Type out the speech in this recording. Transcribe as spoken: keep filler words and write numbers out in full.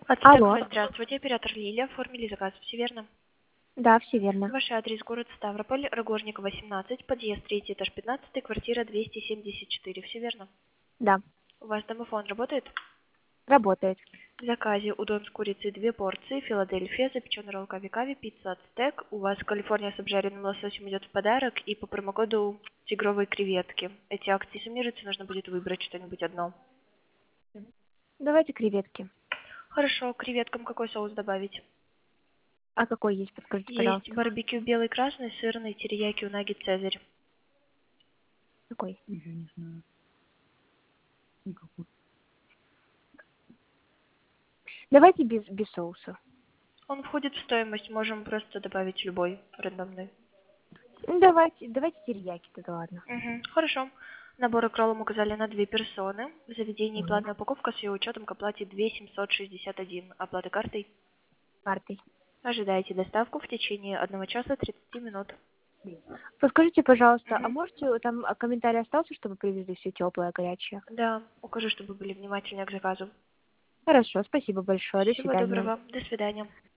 Алло. Ацтек, здравствуйте, оператор Лилия, оформили заказ, все верно? Да, все верно. Ваш адрес город Ставрополь, Рогожникова, восемнадцать, подъезд третий, этаж пятнадцатый, квартира двести семьдесят четыре, все верно? Да, У вас домофон работает? работает. В заказе удон с курицей две порции, Филадельфия, запеченный ролл кави-кави, пицца Ацтек. У вас Калифорния с обжаренным лососем идет в подарок и по промокоду тигровые креветки. Эти акции суммируются, нужно будет выбрать что-нибудь одно. Давайте креветки. Хорошо, креветкам какой соус добавить? А какой есть, подскажите, Есть пожалуйста. барбекю белый, красный, сырный, терияки, унаги, цезарь. Какой? Я не знаю. Никакой. Давайте без, без соуса. Он входит в стоимость, можем просто добавить любой рандомный. Ну, давайте, давайте терияки, тогда ладно. Угу, хорошо. Набор кроллом указали на две персоны. В заведении Угу. платная упаковка с ее учетом к оплате две тысячи семьсот шестьдесят один. Оплата картой. Картой. Ожидайте доставку в течение одного часа тридцати минут. Подскажите, пожалуйста, а Угу. можете, там а, комментарий остался, чтобы привезли все теплое, горячее? Да, укажу, чтобы были внимательны к заказу. Хорошо, спасибо большое, до Всего свидания. доброго. До свидания.